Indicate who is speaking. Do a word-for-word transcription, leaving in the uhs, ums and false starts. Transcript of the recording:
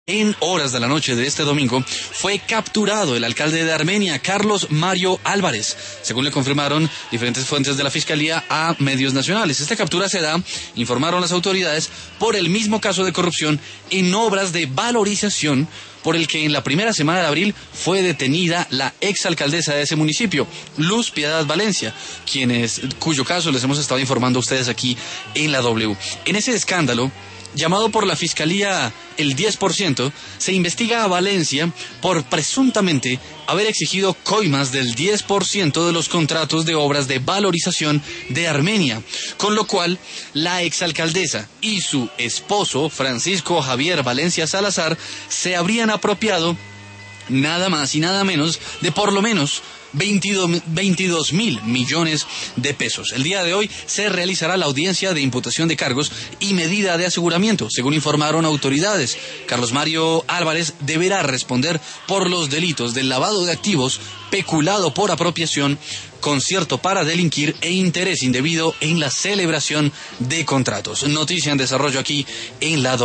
Speaker 1: En horas de la noche de este domingo fue capturado el alcalde de Armenia, Carlos Mario Álvarez, según le confirmaron diferentes fuentes de la Fiscalía a medios nacionales. Esta captura se da, informaron las autoridades, por el mismo caso de corrupción en obras de valorización por el que en la primera semana de abril fue detenida la exalcaldesa de ese municipio, Luz Piedad Valencia, quienes, cuyo caso les hemos estado informando a ustedes aquí en la W. En ese escándalo, llamado por la Fiscalía el diez por ciento, se investiga a Valencia por presuntamente haber exigido coimas del diez por ciento de los contratos de obras de valorización de Armenia, con lo cual la exalcaldesa y su esposo, Francisco Javier Valencia Salazar, se habrían apropiado nada más y nada menos de por lo menos veintidós mil millones de pesos. El día de hoy se realizará la audiencia de imputación de cargos y medida de aseguramiento, según informaron autoridades. Carlos Mario Álvarez deberá responder por los delitos del lavado de activos, peculado por apropiación, concierto para delinquir e interés indebido en la celebración de contratos. Noticia en desarrollo aquí en la